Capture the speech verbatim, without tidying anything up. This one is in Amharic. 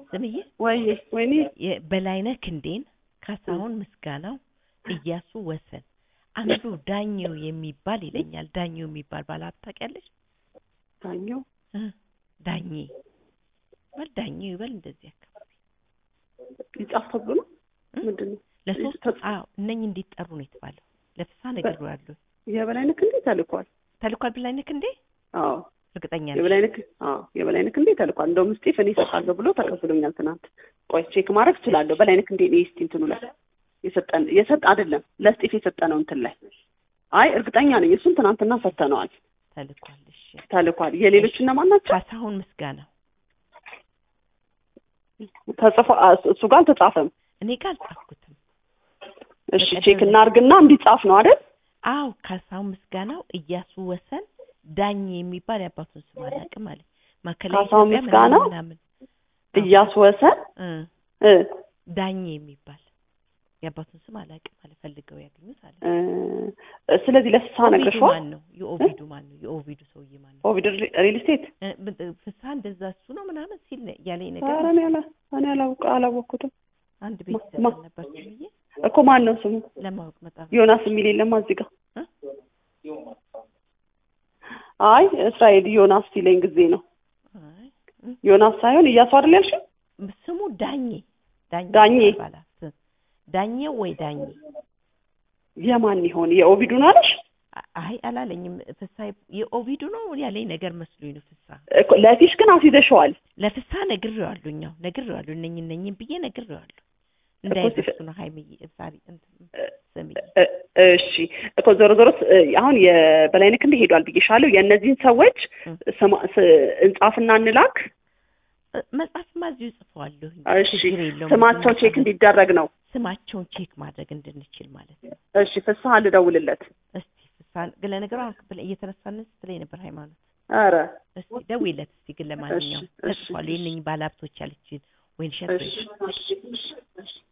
ስምዬ ወይ ወይኔ በላይነህ ክንዴን ካሳሁን ምስጋናው እያሱ ወሰን አንዱ ዳኘው የሚባል ይለኛል ዳኘው የሚባል ባለሀብት ታውቂያለሽ ዳኘው ዳኘ ማለት ዳኘው ይበል እንደዚህ አካባቢ ይጻፍ ተብሎ ነው ምንድነው ለሶስት አዎ እነኝ እንዲጠሩ ነው የተባለው ለፍሳ ነገር ያለው የበላይነህ ክንዴ ተልኳል ተልኳል በላይነህ ክንዴ አዎ እርግጠኛ ነኝ የበላይነህ አዎ የበላይነህ ክንዴ ተልኳል እንደውም ስቲፈን ይሰጣል ብሎ ተቀብሎኛል ትናንት ቆይ ቼክ ማድረግ እችላለሁ በላይነህ ክንዴ ነው እስቲ እንትኑ ላይ የሰጠን የሰጥ አይደለም ለስቲፍ የሰጠነው እንትን ላይ አይ እርግጠኛ ነኝ እሱን ትናንትና ፈተነዋል ተልኳል እሺ ተልኳል የሌሎች እነማን ናቸው ካሳሁን ምስጋናው ተጽፎ እሱ ጋር ተጻፈም እኔ ጋር አልጻፍኩትም እሺ ቼክ እናርግና እንዲጻፍ ነው አይደል አው ካሳሁን ምስጋናው እያሱ ወሰን ዳኝ የሚባል ያባቱን ስም አላውቅም ማለት ማከላይ ካሳሁን ምስጋናው እያሱ ወሰን እ ዳኝ የሚባል ያባቱን ስም አላውቅም ማለት ፈልገው ያገኙት አለ ስለዚህ ለፍሳ ነገርሽው ማን ነው የኦቪዱ ማን ነው የኦቪዱ ሰውዬ ማን ነው ኦቪዱ ሪል ስቴት ፍሳ እንደዛ እሱ ነው ምናምን ሲል ያለኝ ነገር አረ እኔ አላ እኔ አላውቅ አላወቅኩትም አንድ ቤት ነበር ሲልዬ እኮ ማን ነው ስሙ ለማወቅ መጣ ዮናስ የሚል የለም እዚህ ጋር አይ እስራኤል ዮናስ ሲለኝ ጊዜ ነው አይ ዮናስ ሳይሆን እያሱ አይደል ያልሽ ስሙ ዳኜ ዳኜ ይባላል ዳኜ ወይ ዳኜ የማን ይሆን የኦቪዱ ነው አለሽ አይ አላለኝም ፍሳ የኦቪዱ ነው ያለኝ ነገር መስሎኝ ነው ፍሳ እኮ ለፊሽ ግን አስይዘሽዋል ለፍሳ ነግሬዋለሁኛው ነግሬዋለሁ እነኝ እነኝን ብዬ ነግሬዋለሁ እንዳይደርሱ ነው ሃይሚዬ እዛሪ እንትን እሺ እኮ ዞሮ ዞሮ አሁን የበላይነህ ክንዴ ሄዷል ብዬሻለሁ የእነዚህን ሰዎች እንጻፍና እንላክ መጻፍ ማዝዩ ጽፈዋለሁ እሺ ስማቸው ቼክ እንዲደረግ ነው ስማቸውን ቼክ ማድረግ እንድንችል ማለት ነው እሺ ፍስሐ ልደውልለት እስቲ ፍስሐ ግን ለነገሩ አክብለ እየተነሳን ስለይ ነበር ሃይማኖት አረ እስቲ ደውይለት እስቲ ግን ለማንኛውም ተጽፏል የነኝ ባላብቶች ያለች ወይን ሸት